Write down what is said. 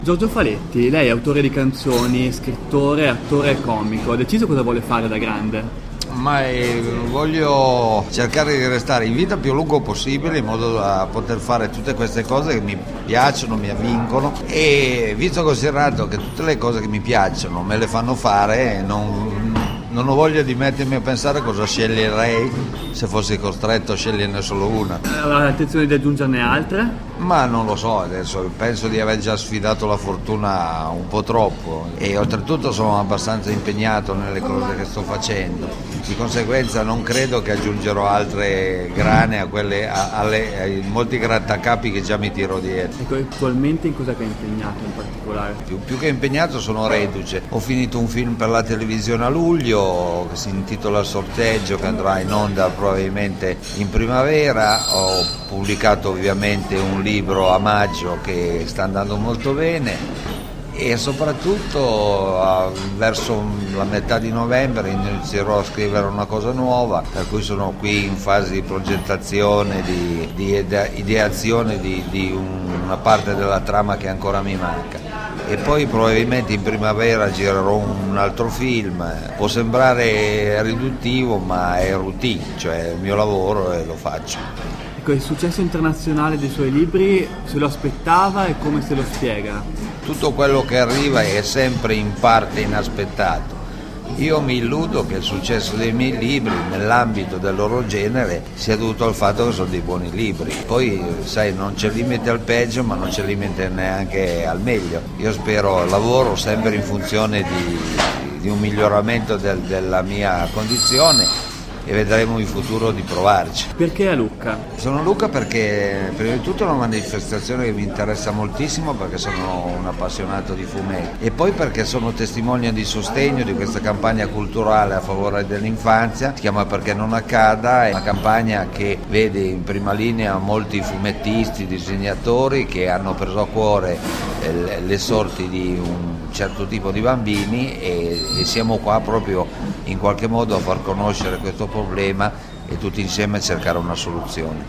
Giorgio Faletti, lei è autore di canzoni, scrittore, attore e comico. Ha deciso cosa vuole fare da grande? Voglio cercare di restare in vita il più lungo possibile in modo da poter fare tutte queste cose che mi piacciono, mi avvincono, e visto considerato che tutte le cose che mi piacciono me le fanno fare, non ho voglia di mettermi a pensare cosa sceglierei se fossi costretto a sceglierne solo una. Ha intenzione di aggiungerne altre? Ma non lo so, adesso penso di aver già sfidato la fortuna un po' troppo e oltretutto sono abbastanza impegnato nelle cose che sto facendo, di conseguenza non credo che aggiungerò altre grane ai molti grattacapi che già mi tiro dietro. Ecco, attualmente in cosa che è impegnato in particolare? Più che impegnato sono reduce. Ho finito un film per la televisione a luglio che si intitola Sorteggio, che andrà in onda probabilmente in primavera. Ho pubblicato ovviamente un libro a maggio che sta andando molto bene e soprattutto verso la metà di novembre inizierò a scrivere una cosa nuova, per cui sono qui in fase di progettazione, di ideazione di una parte della trama che ancora mi manca. E poi probabilmente in primavera girerò un altro film. Può sembrare riduttivo, ma è routine, cioè è il mio lavoro e lo faccio. Ecco, il successo internazionale dei suoi libri, se lo aspettava e come se lo spiega? Tutto quello che arriva è sempre in parte inaspettato. Io mi illudo che il successo dei miei libri nell'ambito del loro genere sia dovuto al fatto che sono dei buoni libri. Poi sai, non c'è limite al peggio, ma non c'è limite neanche al meglio. Io lavoro sempre in funzione di un miglioramento della mia condizione e vedremo in futuro di provarci. Perché a Lucca? Sono a Lucca perché prima di tutto è una manifestazione che mi interessa moltissimo, perché sono un appassionato di fumetti, e poi perché sono testimonio di sostegno di questa campagna culturale a favore dell'infanzia. Si chiama Perché non accada, è una campagna che vede in prima linea molti fumettisti, disegnatori che hanno preso a cuore le sorti di un certo tipo di bambini e siamo qua proprio in qualche modo a far conoscere questo problema e tutti insieme a cercare una soluzione.